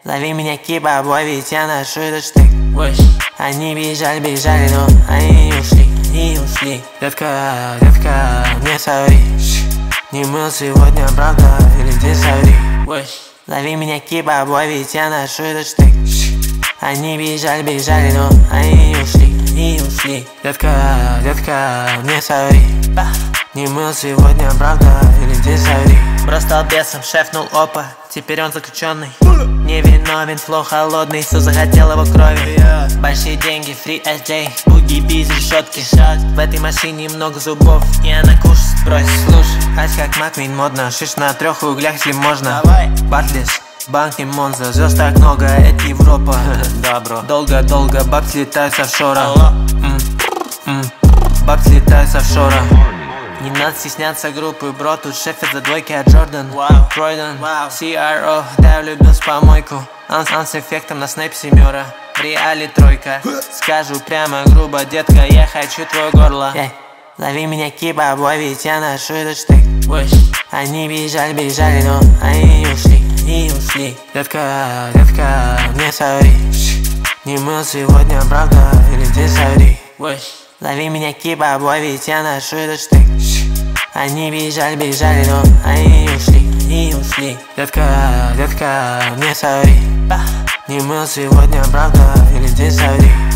Лови меня, кибабой, ведь я ношу этот штык. Они бежали, но они не ушли. Детка, не соври. Не мыл сегодня, правда, или ты соври. Лови меня, кибабой, ведь я ношу этот штык. Они бежали, но они не ушли. Детка, не соври. Не мыл сегодня, правда, или ты соври. Бро стал бесом, шефнул опа, теперь он заключенный. Невиновен, флоу холодный, все захотел его крови. Большие деньги, free SJ, буги без решетки. В этой машине много зубов, и она кушать бросит. Слушай, ась как Маквин модно, шиш на 3 углях, если можно. Бартлиш, банк и Монза, звезд так много, это Европа. Да, бро. Долго, бабки летают с офшора. Бабки летают с офшора. Не надо стесняться группы, бро, тут шеф это двойки, а Джордан пройден, CRO, да, я влюбился в помойку. Он с эффектом на снэп 7, в реале 3. Скажу прямо грубо, детка, я хочу твое горло. Лови меня, кибабой, ведь я ношу этот штык. Они бежали, но они не ушли. Детка, не соври. Не мыл сегодня, правда, или ты соври. Лови меня, кибабой, ведь я ношу этот штык. Они бежали, но они не ушли. Детка, не соври. Не мыл сегодня, правда, или ты соври.